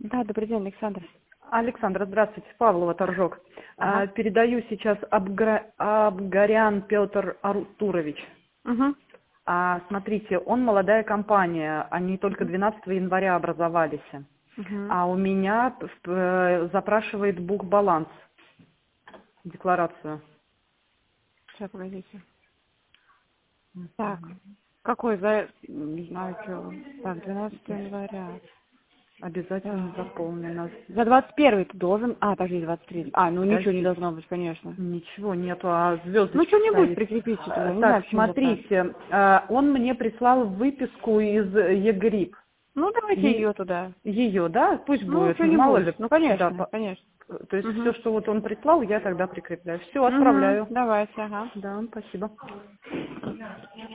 Да, добрый день, Александр. Александра, здравствуйте, Павлова, Торжок. Ага. Передаю сейчас Абгарян Петр Артурович. Угу. Смотрите, он молодая компания, они только 12 января образовались. Угу. А у меня запрашивает бухбаланс, декларацию. Сейчас, погодите. Так, какой не знаю, что. Так, 12 января. Обязательно Так. заполнено. За 21 ты должен... подожди, 23. Ну ничего не Подождите. должно быть, конечно. Ничего нету, а звездочка Ну, что-нибудь стоит. прикрепите туда, не знаю, Так, почему так. смотрите, он мне прислал выписку из ЕГРИП. Ну, давайте ее туда. Ее, да? Пусть Ну, будет. Ну, мало ли. что-нибудь. Ну, конечно, Да, конечно. то есть Угу. все, что вот он прислал, я тогда прикрепляю. Все, Угу. отправляю. Давайте, ага. Да, спасибо.